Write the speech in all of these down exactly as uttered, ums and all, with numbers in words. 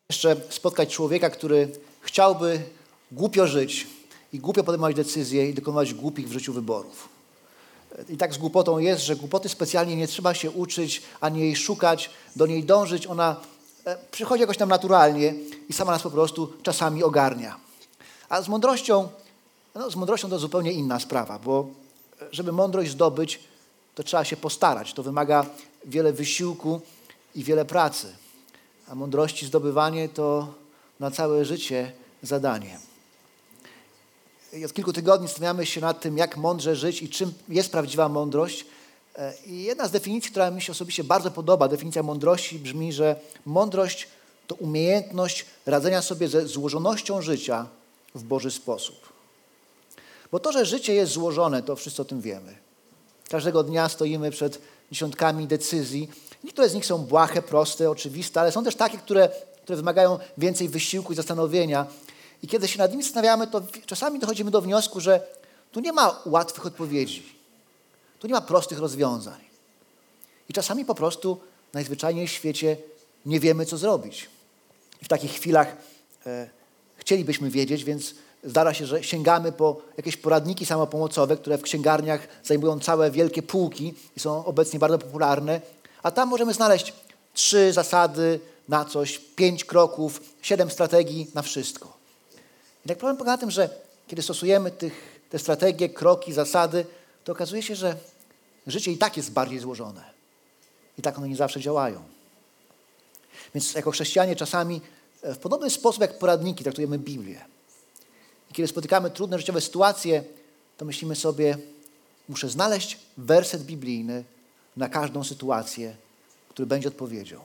jeszcze spotkać człowieka, który chciałby głupio żyć i głupio podejmować decyzje i dokonywać głupich w życiu wyborów. I tak z głupotą jest, że głupoty specjalnie nie trzeba się uczyć, ani jej szukać, do niej dążyć. Ona przychodzi jakoś tam naturalnie i sama nas po prostu czasami ogarnia. A z mądrością, no z mądrością to zupełnie inna sprawa, bo żeby mądrość zdobyć, to trzeba się postarać. To wymaga wiele wysiłku i wiele pracy. A mądrości zdobywanie to na całe życie zadanie. I od kilku tygodni zastanawiamy się nad tym, jak mądrze żyć i czym jest prawdziwa mądrość. I jedna z definicji, która mi się osobiście bardzo podoba, definicja mądrości brzmi, że mądrość to umiejętność radzenia sobie ze złożonością życia w Boży sposób. Bo to, że życie jest złożone, to wszyscy o tym wiemy. Każdego dnia stoimy przed dziesiątkami decyzji. Niektóre z nich są błahe, proste, oczywiste, ale są też takie, które, które wymagają więcej wysiłku i zastanowienia. I kiedy się nad nimi zastanawiamy, to czasami dochodzimy do wniosku, że tu nie ma łatwych odpowiedzi. Tu nie ma prostych rozwiązań. I czasami po prostu najzwyczajniej w świecie nie wiemy, co zrobić. I w takich chwilach e, chcielibyśmy wiedzieć, więc zdarza się, że sięgamy po jakieś poradniki samopomocowe, które w księgarniach zajmują całe wielkie półki i są obecnie bardzo popularne, a tam możemy znaleźć trzy zasady na coś, pięć kroków, siedem strategii na wszystko. I tak problem polega na tym, że kiedy stosujemy tych, te strategie, kroki, zasady, to okazuje się, że życie i tak jest bardziej złożone. I tak one nie zawsze działają. Więc jako chrześcijanie czasami w podobny sposób jak poradniki traktujemy Biblię. I kiedy spotykamy trudne życiowe sytuacje, to myślimy sobie, muszę znaleźć werset biblijny na każdą sytuację, który będzie odpowiedzią.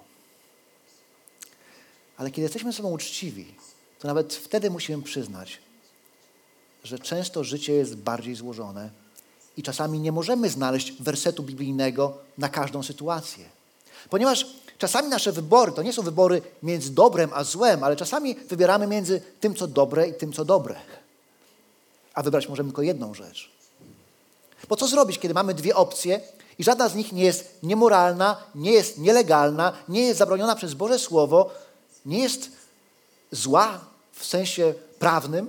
Ale kiedy jesteśmy ze sobą uczciwi, to nawet wtedy musimy przyznać, że często życie jest bardziej złożone i czasami nie możemy znaleźć wersetu biblijnego na każdą sytuację. Ponieważ czasami nasze wybory to nie są wybory między dobrem a złem, ale czasami wybieramy między tym, co dobre i tym, co dobre. A wybrać możemy tylko jedną rzecz. Bo co zrobić, kiedy mamy dwie opcje i żadna z nich nie jest niemoralna, nie jest nielegalna, nie jest zabroniona przez Boże Słowo, nie jest zła w sensie prawnym,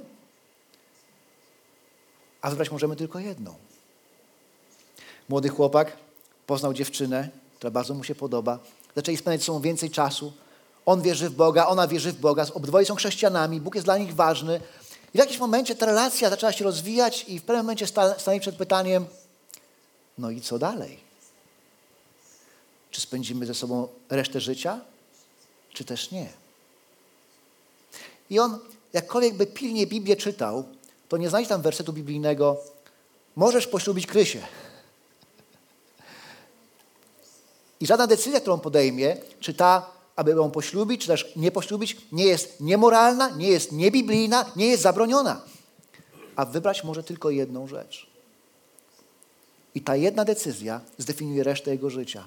a wybrać możemy tylko jedną. Młody chłopak poznał dziewczynę, która bardzo mu się podoba. Zaczęli spędzać ze sobą więcej czasu. On wierzy w Boga, ona wierzy w Boga. Obydwoje są chrześcijanami, Bóg jest dla nich ważny. I w jakimś momencie ta relacja zaczęła się rozwijać i w pewnym momencie stali przed pytaniem, no i co dalej? Czy spędzimy ze sobą resztę życia, czy też nie? I on, jakkolwiek by pilnie Biblię czytał, to nie znajdzie tam wersetu biblijnego, możesz poślubić Krysię. I żadna decyzja, którą podejmie, czy ta, aby ją poślubić, czy też nie poślubić, nie jest niemoralna, nie jest niebiblijna, nie jest zabroniona. A wybrać może tylko jedną rzecz. I ta jedna decyzja zdefiniuje resztę jego życia.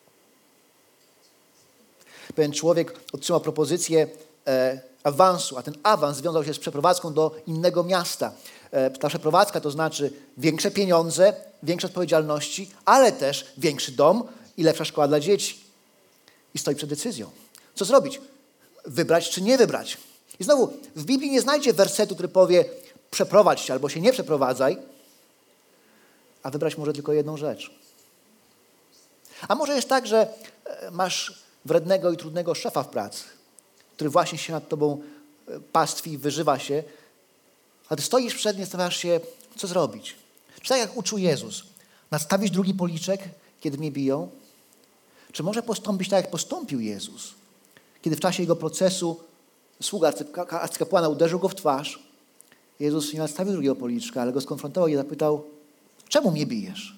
Pewien człowiek otrzymał propozycję e, awansu, a ten awans związał się z przeprowadzką do innego miasta. E, ta przeprowadzka to znaczy większe pieniądze, większe odpowiedzialności, ale też większy dom i lepsza szkoła dla dzieci. I stoi przed decyzją. Co zrobić? Wybrać czy nie wybrać? I znowu, w Biblii nie znajdzie wersetu, który powie przeprowadź się albo się nie przeprowadzaj, a wybrać może tylko jedną rzecz. A może jest tak, że masz wrednego i trudnego szefa w pracy, który właśnie się nad tobą pastwi, wyżywa się, a ty stoisz przed nim i zastanawiasz się, co zrobić. Czy tak jak uczył Jezus, nastawić drugi policzek, kiedy mnie biją? Czy może postąpić tak, jak postąpił Jezus, kiedy w czasie jego procesu sługa arcykapłana uderzył go w twarz? Jezus nie nastawił drugiego policzka, ale go skonfrontował i zapytał, czemu mnie bijesz?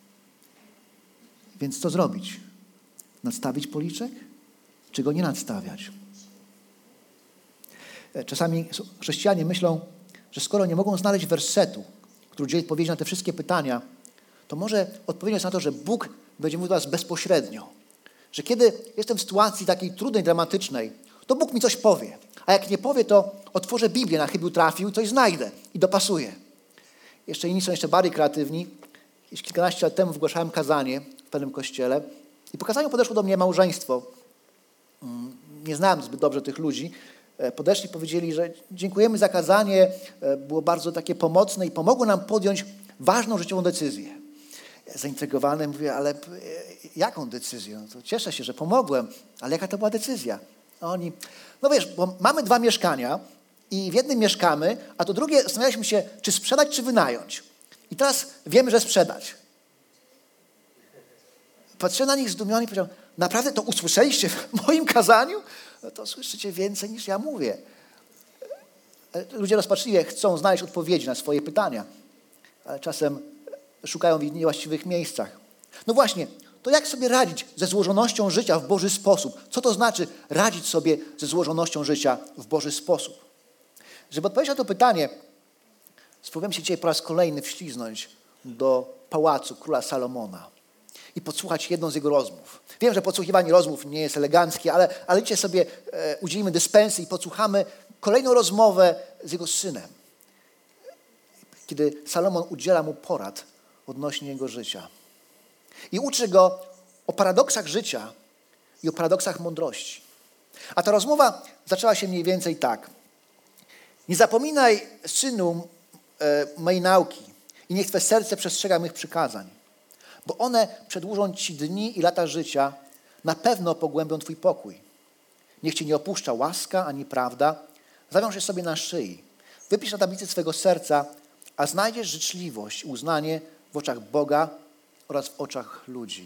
Więc co zrobić? Nadstawić policzek, czy go nie nadstawiać? Czasami chrześcijanie myślą, że skoro nie mogą znaleźć wersetu, który udzieli odpowiedzi na te wszystkie pytania, to może odpowiedzią jest na to, że Bóg będzie mówił do nas bezpośrednio. Że kiedy jestem w sytuacji takiej trudnej, dramatycznej, to Bóg mi coś powie. A jak nie powie, to otworzę Biblię, na chybił trafił i coś znajdę i dopasuję. Jeszcze inni są jeszcze bardziej kreatywni. Jakieś kilkanaście lat temu wygłaszałem kazanie w pewnym kościele i po kazaniu podeszło do mnie małżeństwo. nie znałem zbyt dobrze tych ludzi, podeszli i powiedzieli, że dziękujemy za kazanie, było bardzo takie pomocne i pomogło nam podjąć ważną życiową decyzję. Zaintrygowany mówię, ale jaką decyzję? No to cieszę się, że pomogłem, ale jaka to była decyzja? A oni, no wiesz, bo mamy dwa mieszkania i w jednym mieszkamy, a to drugie zastanawialiśmy się, czy sprzedać, czy wynająć. I teraz wiemy, że sprzedać. Patrzę na nich zdumiony i powiedział, naprawdę to usłyszeliście w moim kazaniu? No to słyszycie więcej niż ja mówię. Ludzie rozpaczliwie chcą znaleźć odpowiedzi na swoje pytania, ale czasem szukają w niewłaściwych miejscach. No właśnie, to jak sobie radzić ze złożonością życia w Boży sposób? Co to znaczy radzić sobie ze złożonością życia w Boży sposób? Żeby odpowiedzieć na to pytanie, spróbujemy się dzisiaj po raz kolejny wśliznąć do pałacu króla Salomona i podsłuchać jedną z jego rozmów. Wiem, że podsłuchiwanie rozmów nie jest eleganckie, ale, ale dzisiaj sobie e, udzielimy dyspensy i podsłuchamy kolejną rozmowę z jego synem, kiedy Salomon udziela mu porad odnośnie jego życia. I uczy go o paradoksach życia i o paradoksach mądrości. A ta rozmowa zaczęła się mniej więcej tak. Nie zapominaj, synu, e, mojej nauki i niech twe serce przestrzega mych przykazań, bo one przedłużą ci dni i lata życia, na pewno pogłębią twój pokój. Niech cię nie opuszcza łaska ani prawda, zawiąż je sobie na szyi. Wypisz na tablicy swego serca, a znajdziesz życzliwość i uznanie w oczach Boga oraz w oczach ludzi.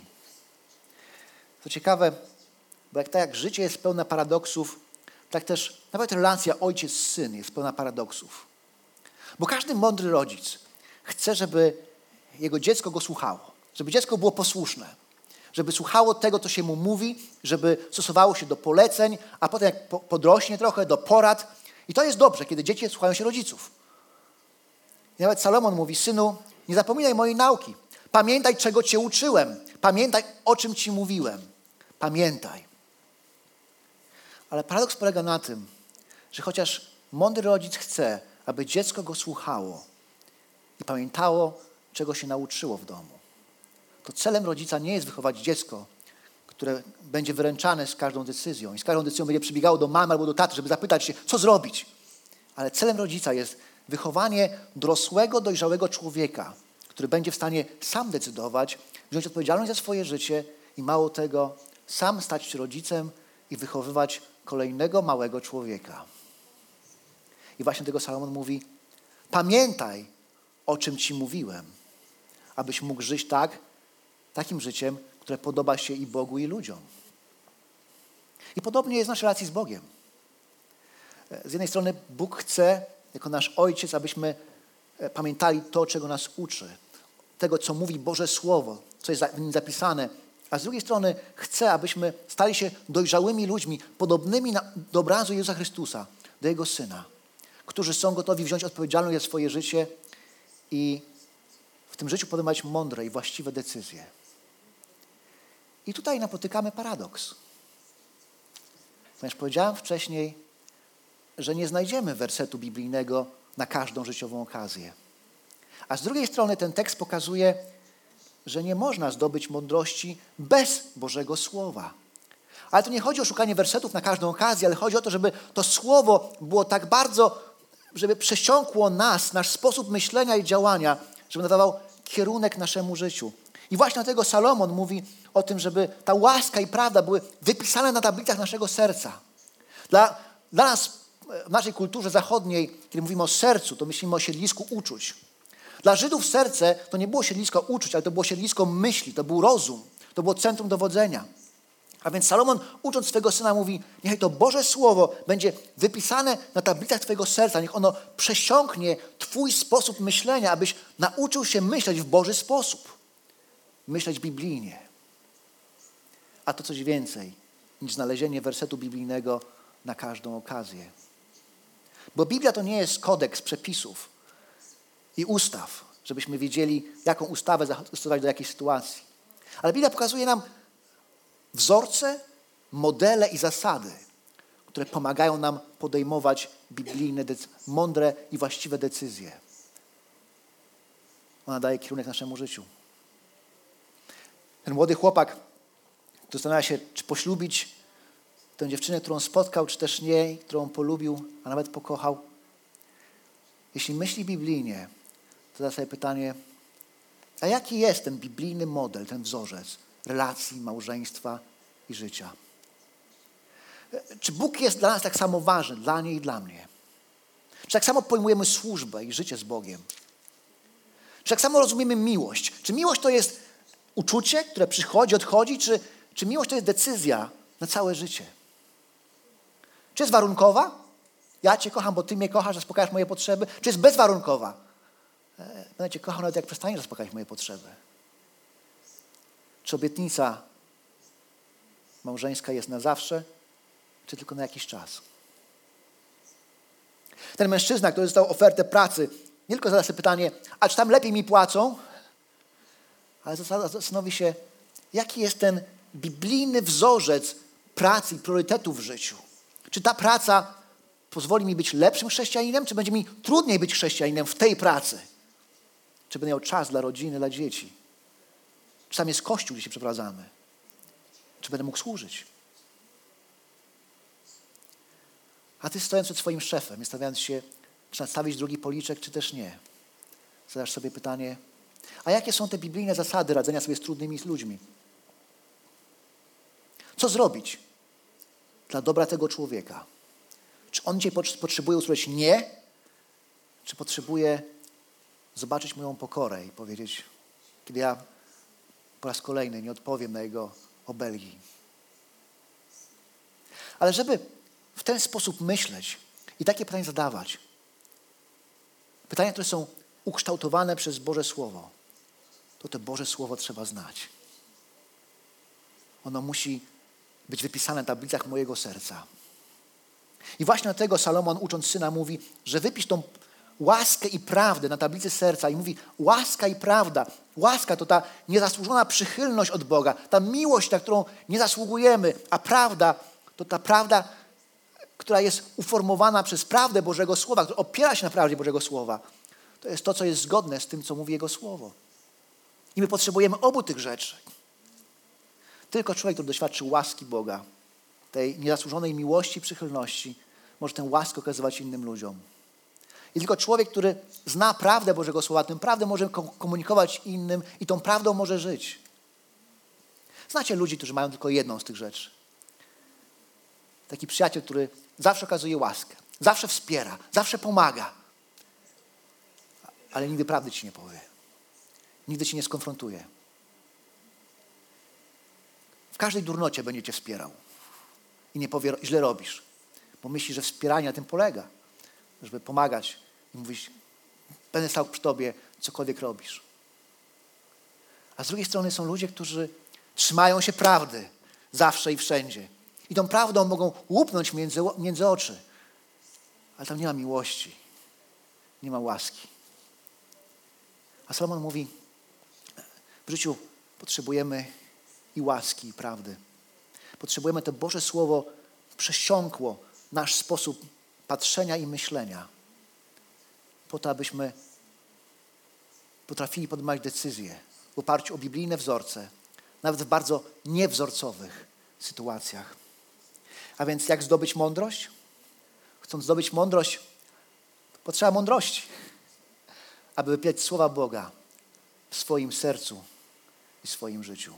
To ciekawe, bo jak tak jak życie jest pełne paradoksów, tak też nawet relacja ojciec-syn jest pełna paradoksów. Bo każdy mądry rodzic chce, żeby jego dziecko go słuchało, żeby dziecko było posłuszne, żeby słuchało tego, co się mu mówi, żeby stosowało się do poleceń, a potem jak podrośnie trochę, do porad. I to jest dobrze, kiedy dzieci słuchają się rodziców. I nawet Salomon mówi, synu, nie zapominaj mojej nauki. Pamiętaj, czego cię uczyłem. Pamiętaj, o czym ci mówiłem. Pamiętaj. Ale paradoks polega na tym, że chociaż mądry rodzic chce, aby dziecko go słuchało i pamiętało, czego się nauczyło w domu, to celem rodzica nie jest wychować dziecko, które będzie wyręczane z każdą decyzją i z każdą decyzją będzie przybiegało do mamy albo do taty, żeby zapytać się, co zrobić. Ale celem rodzica jest wychowanie dorosłego, dojrzałego człowieka, który będzie w stanie sam decydować, wziąć odpowiedzialność za swoje życie i mało tego, sam stać się rodzicem i wychowywać kolejnego małego człowieka. I właśnie tego Salomon mówi, pamiętaj, o czym ci mówiłem, abyś mógł żyć tak, takim życiem, które podoba się i Bogu, i ludziom. I podobnie jest w naszej relacji z Bogiem. Z jednej strony Bóg chce, jako nasz Ojciec, abyśmy pamiętali to, czego nas uczy, tego, co mówi Boże Słowo, co jest w nim zapisane, a z drugiej strony chce, abyśmy stali się dojrzałymi ludźmi, podobnymi na, do obrazu Jezusa Chrystusa, do Jego Syna, którzy są gotowi wziąć odpowiedzialność za swoje życie i w tym życiu podejmować mądre i właściwe decyzje. I tutaj napotykamy paradoks. Ponieważ powiedziałem wcześniej, że nie znajdziemy wersetu biblijnego na każdą życiową okazję. A z drugiej strony ten tekst pokazuje, że nie można zdobyć mądrości bez Bożego Słowa. Ale to nie chodzi o szukanie wersetów na każdą okazję, ale chodzi o to, żeby to Słowo było tak bardzo, żeby przesiąkło nas, nasz sposób myślenia i działania, żeby nadawał kierunek naszemu życiu. I właśnie dlatego Salomon mówi o tym, żeby ta łaska i prawda były wypisane na tablicach naszego serca. Dla, dla nas, w naszej kulturze zachodniej, kiedy mówimy o sercu, to myślimy o siedlisku uczuć. Dla Żydów serce to nie było siedlisko uczuć, ale to było siedlisko myśli, to był rozum, to było centrum dowodzenia. A więc Salomon, ucząc swego syna, mówi, niechaj to Boże Słowo będzie wypisane na tablicach twojego serca, niech ono przesiąknie twój sposób myślenia, abyś nauczył się myśleć w Boży sposób. Myśleć biblijnie. A to coś więcej niż znalezienie wersetu biblijnego na każdą okazję. Bo Biblia to nie jest kodeks przepisów i ustaw, żebyśmy wiedzieli, jaką ustawę zastosować do jakiej sytuacji. Ale Biblia pokazuje nam wzorce, modele i zasady, które pomagają nam podejmować biblijne, mądre i właściwe decyzje. Ona daje kierunek naszemu życiu. Ten młody chłopak zastanawia się, czy poślubić tę dziewczynę, którą spotkał, czy też nie, którą polubił, a nawet pokochał. Jeśli myśli biblijnie, to zada sobie pytanie, a jaki jest ten biblijny model, ten wzorzec relacji, małżeństwa i życia? Czy Bóg jest dla nas tak samo ważny, dla niej i dla mnie? Czy tak samo pojmujemy służbę i życie z Bogiem? Czy tak samo rozumiemy miłość? Czy miłość to jest uczucie, które przychodzi, odchodzi, czy, czy miłość to jest decyzja na całe życie? Czy jest warunkowa? Ja Cię kocham, bo Ty mnie kochasz, zaspokajasz moje potrzeby. Czy jest bezwarunkowa? Będę Cię kochał nawet jak przestaniesz zaspokajać moje potrzeby. Czy obietnica małżeńska jest na zawsze, czy tylko na jakiś czas? Ten mężczyzna, który dostał ofertę pracy, nie tylko zada sobie pytanie, a czy tam lepiej mi płacą, ale zastanowi się, jaki jest ten biblijny wzorzec pracy i priorytetów w życiu. Czy ta praca pozwoli mi być lepszym chrześcijaninem, czy będzie mi trudniej być chrześcijaninem w tej pracy? Czy będę miał czas dla rodziny, dla dzieci? Czy tam jest kościół, gdzie się przeprowadzamy? Czy będę mógł służyć? A ty stojąc przed swoim szefem, stawiając się, czy nadstawić drugi policzek, czy też nie, zadasz sobie pytanie, a jakie są te biblijne zasady radzenia sobie z trudnymi ludźmi? Co zrobić dla dobra tego człowieka? Czy on dzisiaj potrzebuje usłyszeć nie, czy potrzebuje zobaczyć moją pokorę i powiedzieć, kiedy ja po raz kolejny nie odpowiem na jego obelgi. Ale żeby w ten sposób myśleć i takie pytania zadawać, pytania, które są ukształtowane przez Boże Słowo, to to Boże Słowo trzeba znać. Ono musi być wypisane na tablicach mojego serca. I właśnie dlatego Salomon, ucząc syna, mówi, że wypisz tą łaskę i prawdę na tablicy serca i mówi łaska i prawda. Łaska to ta niezasłużona przychylność od Boga, ta miłość, na którą nie zasługujemy, a prawda to ta prawda, która jest uformowana przez prawdę Bożego Słowa, która opiera się na prawdzie Bożego Słowa. To jest to, co jest zgodne z tym, co mówi Jego Słowo. I my potrzebujemy obu tych rzeczy. Tylko człowiek, który doświadczy łaski Boga, tej niezasłużonej miłości i przychylności, może tę łaskę okazywać innym ludziom. I tylko człowiek, który zna prawdę Bożego Słowa, tę prawdę może komunikować innym i tą prawdą może żyć. Znacie ludzi, którzy mają tylko jedną z tych rzeczy. Taki przyjaciel, który zawsze okazuje łaskę, zawsze wspiera, zawsze pomaga, ale nigdy prawdy ci nie powie. Nigdy ci nie skonfrontuje. W każdej durnocie będzie cię wspierał i nie powie, źle robisz, bo myśli, że wspieranie na tym polega, żeby pomagać i mówić, będę stał przy tobie, cokolwiek robisz. A z drugiej strony są ludzie, którzy trzymają się prawdy zawsze i wszędzie. I tą prawdą mogą łupnąć między, między oczy. Ale tam nie ma miłości, nie ma łaski. A Salomon mówi, w życiu potrzebujemy i łaski, i prawdy. Potrzebujemy to Boże Słowo przesiąkło nasz sposób patrzenia i myślenia, po to, abyśmy potrafili podejmować decyzje w oparciu o biblijne wzorce, nawet w bardzo niewzorcowych sytuacjach. A więc jak zdobyć mądrość? Chcąc zdobyć mądrość, potrzeba mądrości, aby wypierać słowa Boga w swoim sercu i swoim życiu.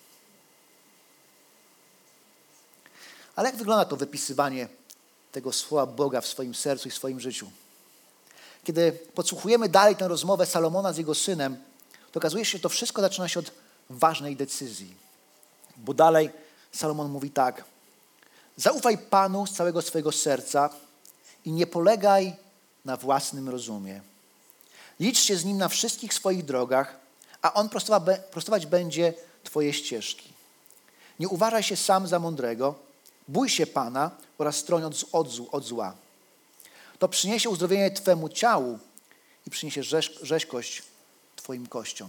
Ale jak wygląda to wypisywanie tego słowa Boga w swoim sercu i w swoim życiu? Kiedy podsłuchujemy dalej tę rozmowę Salomona z jego synem, to okazuje się, że to wszystko zaczyna się od ważnej decyzji. Bo dalej Salomon mówi tak. Zaufaj Panu z całego swojego serca i nie polegaj na własnym rozumie. Licz się z Nim na wszystkich swoich drogach, a On prostować będzie twoje ścieżki. Nie uważaj się sam za mądrego, bój się Pana oraz stroń od, od, od zła. To przyniesie uzdrowienie twemu ciału i przyniesie rzeź, rzeźkość twoim kościom.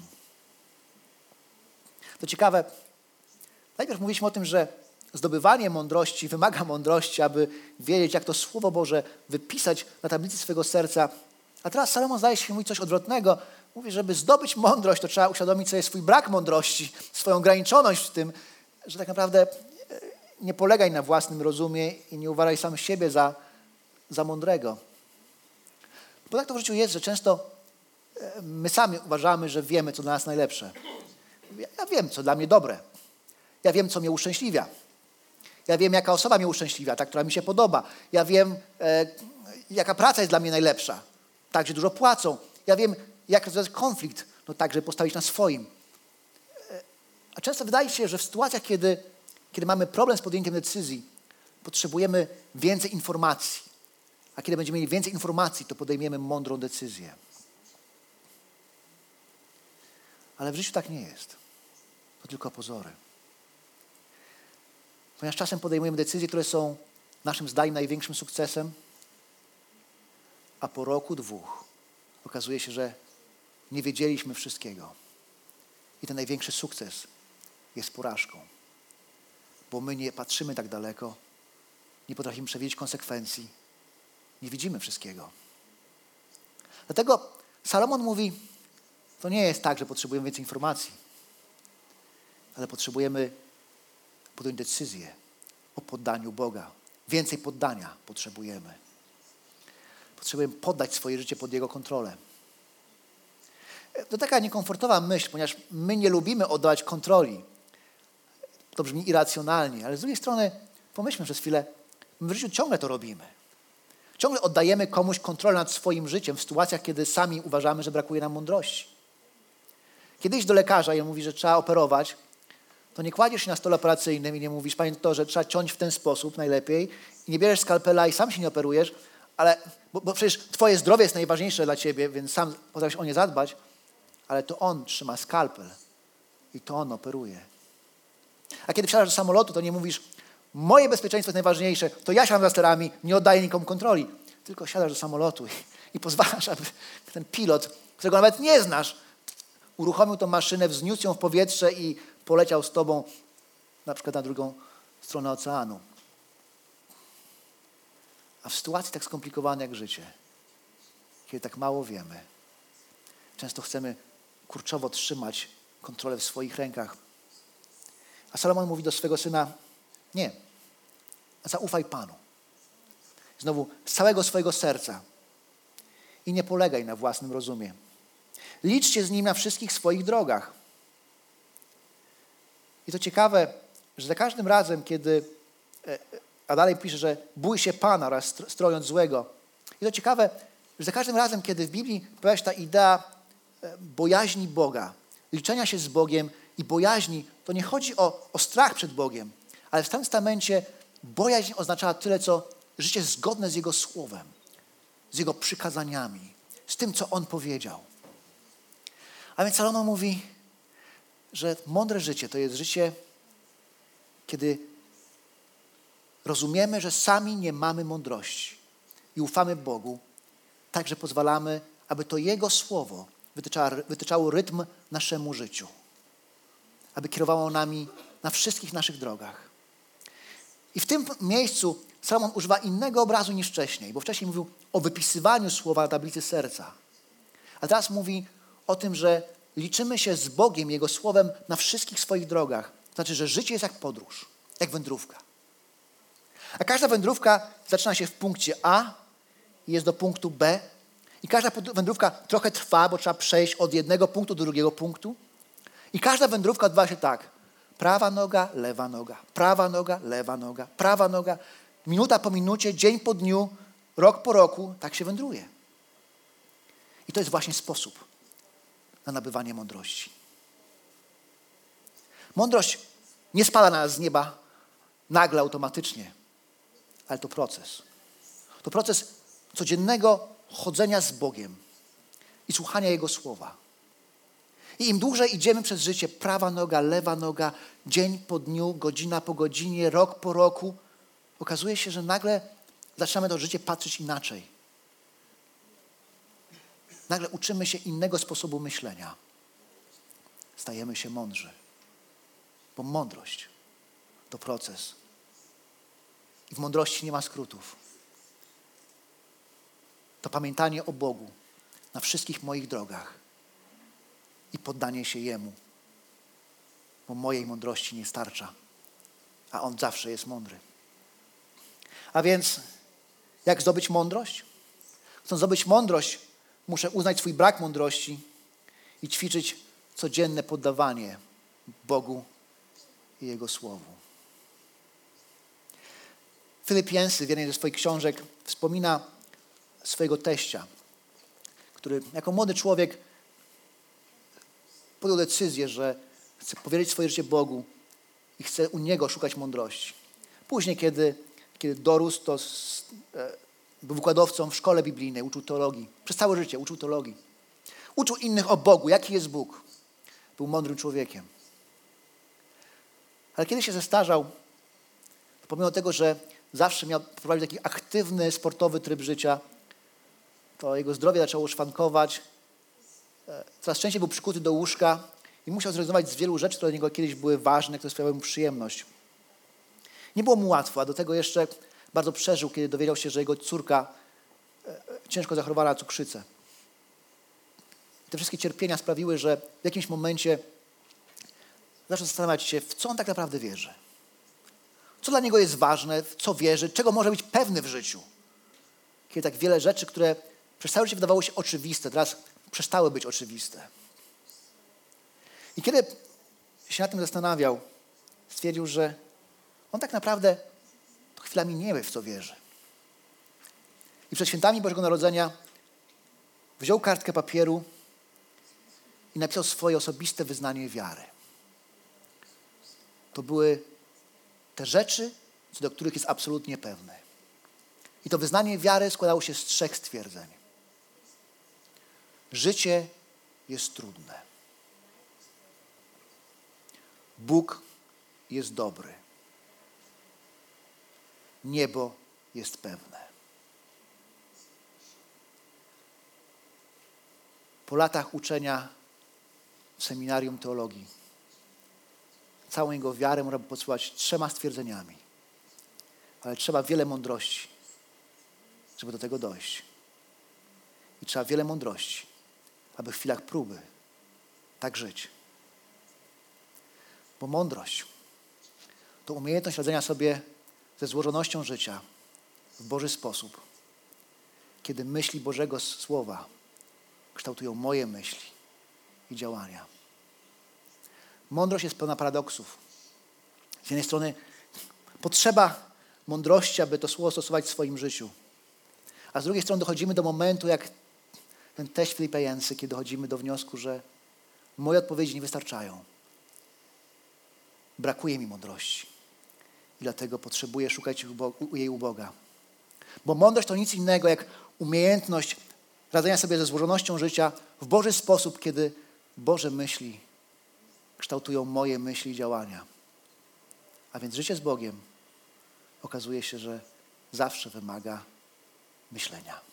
To ciekawe, najpierw mówiliśmy o tym, że zdobywanie mądrości wymaga mądrości, aby wiedzieć, jak to Słowo Boże wypisać na tablicy swojego serca. A teraz Salomon zdaje się mówić coś odwrotnego. Mówi, żeby zdobyć mądrość, to trzeba uświadomić sobie swój brak mądrości, swoją ograniczoność w tym, że tak naprawdę nie polegaj na własnym rozumie i nie uważaj sam siebie za, za mądrego. Bo tak to w życiu jest, że często my sami uważamy, że wiemy, co dla nas najlepsze. Ja, ja wiem, co dla mnie dobre. Ja wiem, co mnie uszczęśliwia. Ja wiem, jaka osoba mnie uszczęśliwia, ta, która mi się podoba. Ja wiem, e, jaka praca jest dla mnie najlepsza. Tak, że dużo płacą. Ja wiem, jak rozwiązać konflikt. No tak, żeby postawić na swoim. E, a często wydaje się, że w sytuacjach, kiedy, kiedy mamy problem z podjęciem decyzji, potrzebujemy więcej informacji. A kiedy będziemy mieli więcej informacji, to podejmiemy mądrą decyzję. Ale w życiu tak nie jest. To tylko pozory. Ponieważ czasem podejmujemy decyzje, które są naszym zdaniem największym sukcesem, a po roku, dwóch okazuje się, że nie wiedzieliśmy wszystkiego. I ten największy sukces jest porażką. Bo my nie patrzymy tak daleko, nie potrafimy przewidzieć konsekwencji, nie widzimy wszystkiego. Dlatego Salomon mówi, to nie jest tak, że potrzebujemy więcej informacji, ale potrzebujemy podjąć decyzję o poddaniu Boga. Więcej poddania potrzebujemy. Potrzebujemy poddać swoje życie pod Jego kontrolę. To taka niekomfortowa myśl, ponieważ my nie lubimy oddawać kontroli. To brzmi irracjonalnie, ale z drugiej strony pomyślmy przez chwilę, my w życiu ciągle to robimy. Ciągle oddajemy komuś kontrolę nad swoim życiem w sytuacjach, kiedy sami uważamy, że brakuje nam mądrości. Kiedy idziesz do lekarza i on mówi, że trzeba operować, to nie kładziesz się na stole operacyjnym i nie mówisz, panie doktorze, trzeba ciąć w ten sposób najlepiej i nie bierzesz skalpela i sam się nie operujesz, ale, bo, bo przecież twoje zdrowie jest najważniejsze dla ciebie, więc sam potrafisz o nie zadbać, ale to on trzyma skalpel i to on operuje. A kiedy wsiadasz do samolotu, to nie mówisz, moje bezpieczeństwo jest najważniejsze, to ja siadam za sterami, nie oddaję nikomu kontroli. Tylko siadasz do samolotu i, i pozwalasz, aby ten pilot, którego nawet nie znasz, uruchomił tą maszynę, wzniósł ją w powietrze i poleciał z tobą na przykład na drugą stronę oceanu. A w sytuacji tak skomplikowanej jak życie, kiedy tak mało wiemy, często chcemy kurczowo trzymać kontrolę w swoich rękach. A Salomon mówi do swego syna, nie, zaufaj Panu. Znowu, z całego swojego serca. I nie polegaj na własnym rozumie. Licz się z Nim na wszystkich swoich drogach. I to ciekawe, że za każdym razem, kiedy, a dalej pisze, że bój się Pana oraz strojąc złego. I to ciekawe, że za każdym razem, kiedy w Biblii pojawia się ta idea bojaźni Boga, liczenia się z Bogiem i bojaźni, to nie chodzi o, o strach przed Bogiem, ale w Starym Testamencie bojaźń oznaczała tyle, co życie zgodne z Jego Słowem, z Jego przykazaniami, z tym, co On powiedział. A więc Salomon mówi, że mądre życie to jest życie, kiedy rozumiemy, że sami nie mamy mądrości i ufamy Bogu, tak, że pozwalamy, aby to Jego Słowo wytyczało, wytyczało rytm naszemu życiu, aby kierowało nami na wszystkich naszych drogach. I w tym miejscu Salomon używa innego obrazu niż wcześniej, bo wcześniej mówił o wypisywaniu słowa na tablicy serca. A teraz mówi o tym, że liczymy się z Bogiem, Jego Słowem na wszystkich swoich drogach. To znaczy, że życie jest jak podróż, jak wędrówka. A każda wędrówka zaczyna się w punkcie A i jest do punktu B. I każda wędrówka trochę trwa, bo trzeba przejść od jednego punktu do drugiego punktu. I każda wędrówka odbywa się tak. Prawa noga, lewa noga, prawa noga, lewa noga, prawa noga. Minuta po minucie, dzień po dniu, rok po roku, tak się wędruje. I to jest właśnie sposób na nabywanie mądrości. Mądrość nie spada na nas z nieba nagle, automatycznie, ale to proces. To proces codziennego chodzenia z Bogiem i słuchania Jego Słowa. I im dłużej idziemy przez życie, prawa noga, lewa noga, dzień po dniu, godzina po godzinie, rok po roku, okazuje się, że nagle zaczynamy to życie patrzeć inaczej. Nagle uczymy się innego sposobu myślenia. Stajemy się mądrzy. Bo mądrość to proces. I w mądrości nie ma skrótów. To pamiętanie o Bogu na wszystkich moich drogach i poddanie się Jemu. Bo mojej mądrości nie starcza, a On zawsze jest mądry. A więc jak zdobyć mądrość? Chcąc zdobyć mądrość, muszę uznać swój brak mądrości i ćwiczyć codzienne poddawanie Bogu i Jego Słowu. Philip Yancey w jednej ze swoich książek wspomina swojego teścia, który jako młody człowiek podjął decyzję, że chce powierzyć swoje życie Bogu i chce u Niego szukać mądrości. Później, kiedy, kiedy dorósł, to z, e, był wykładowcą w szkole biblijnej, uczył teologii. Przez całe życie uczył teologii. Uczył innych o Bogu, jaki jest Bóg. Był mądrym człowiekiem. Ale kiedy się zestarzał, pomimo tego, że zawsze miał prowadzić taki aktywny, sportowy tryb życia, to jego zdrowie zaczęło szwankować. Coraz częściej był przykuty do łóżka i musiał zrezygnować z wielu rzeczy, które dla niego kiedyś były ważne, które sprawiały mu przyjemność. Nie było mu łatwo, a do tego jeszcze bardzo przeżył, kiedy dowiedział się, że jego córka ciężko zachorowała na cukrzycę. Te wszystkie cierpienia sprawiły, że w jakimś momencie zaczął zastanawiać się, w co on tak naprawdę wierzy. Co dla niego jest ważne, w co wierzy, czego może być pewny w życiu. Kiedy tak wiele rzeczy, które przez całe życie wydawało się oczywiste, teraz przestały być oczywiste. I kiedy się nad tym zastanawiał, stwierdził, że on tak naprawdę to chwilami nie wie, w co wierzy. I przed świętami Bożego Narodzenia wziął kartkę papieru i napisał swoje osobiste wyznanie wiary. To były te rzeczy, co do których jest absolutnie pewny. I to wyznanie wiary składało się z trzech stwierdzeń. Życie jest trudne. Bóg jest dobry. Niebo jest pewne. Po latach uczenia w seminarium teologii całą jego wiarę można by podsumować trzema stwierdzeniami. Ale trzeba wiele mądrości, żeby do tego dojść. I trzeba wiele mądrości, aby w chwilach próby tak żyć. Bo mądrość to umiejętność radzenia sobie ze złożonością życia w Boży sposób, kiedy myśli Bożego Słowa kształtują moje myśli i działania. Mądrość jest pełna paradoksów. Z jednej strony potrzeba mądrości, aby to słowo stosować w swoim życiu. A z drugiej strony dochodzimy do momentu, jak ten teść Filipa Yancey, kiedy dochodzimy do wniosku, że moje odpowiedzi nie wystarczają. Brakuje mi mądrości. I dlatego potrzebuję szukać jej u Boga. Bo mądrość to nic innego jak umiejętność radzenia sobie ze złożonością życia w Boży sposób, kiedy Boże myśli kształtują moje myśli i działania. A więc życie z Bogiem okazuje się, że zawsze wymaga myślenia.